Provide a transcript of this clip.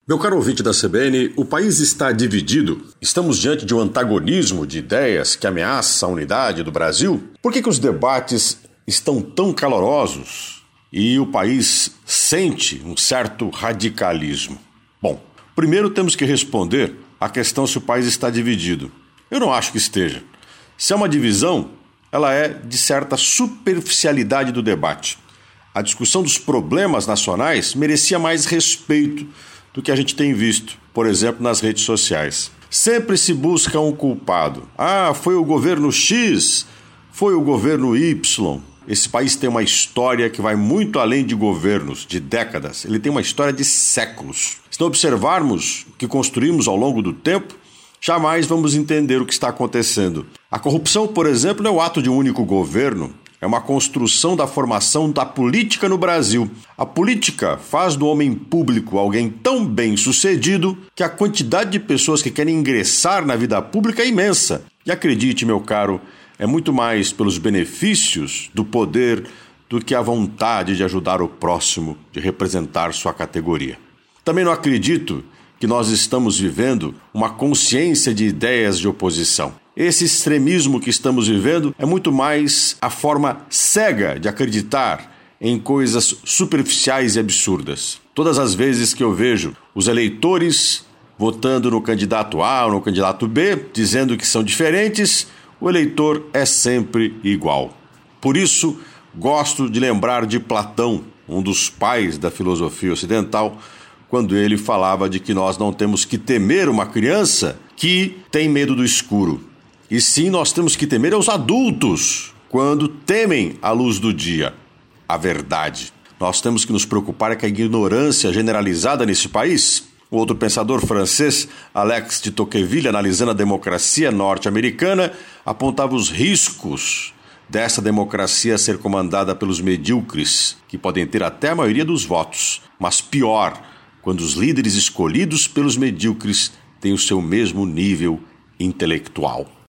Meu caro ouvinte da CBN, o país está dividido. Estamos diante de um antagonismo de ideias que ameaça a unidade do Brasil. Por que os debates estão tão calorosos e o país sente um certo radicalismo? Bom, primeiro temos que responder à questão se o país está dividido. Eu não acho que esteja. Se é uma divisão, ela é de certa superficialidade do debate. A discussão dos problemas nacionais merecia mais respeito do que a gente tem visto, por exemplo, nas redes sociais. Sempre se busca um culpado. Foi o governo X, foi o governo Y. Esse país tem uma história que vai muito além de governos, de décadas. Ele tem uma história de séculos. Se não observarmos o que construímos ao longo do tempo, jamais vamos entender o que está acontecendo. A corrupção, por exemplo, não é o ato de um único governo. É uma construção da formação da política no Brasil. A política faz do homem público alguém tão bem-sucedido que a quantidade de pessoas que querem ingressar na vida pública é imensa. E acredite, meu caro, é muito mais pelos benefícios do poder do que a vontade de ajudar o próximo, de representar sua categoria. Também não acredito que nós estamos vivendo uma consciência de ideias de oposição. Esse extremismo que estamos vivendo é muito mais a forma cega de acreditar em coisas superficiais e absurdas. Todas as vezes que eu vejo os eleitores votando no candidato A ou no candidato B, dizendo que são diferentes, o eleitor é sempre igual. Por isso, gosto de lembrar de Platão, um dos pais da filosofia ocidental, quando ele falava de que nós não temos que temer uma criança que tem medo do escuro. E sim, nós temos que temer aos adultos quando temem a luz do dia, a verdade. Nós temos que nos preocupar com a ignorância generalizada nesse país. O outro pensador francês, Alex de Tocqueville, analisando a democracia norte-americana, apontava os riscos dessa democracia ser comandada pelos medíocres, que podem ter até a maioria dos votos, mas pior, quando os líderes escolhidos pelos medíocres têm o seu mesmo nível intelectual.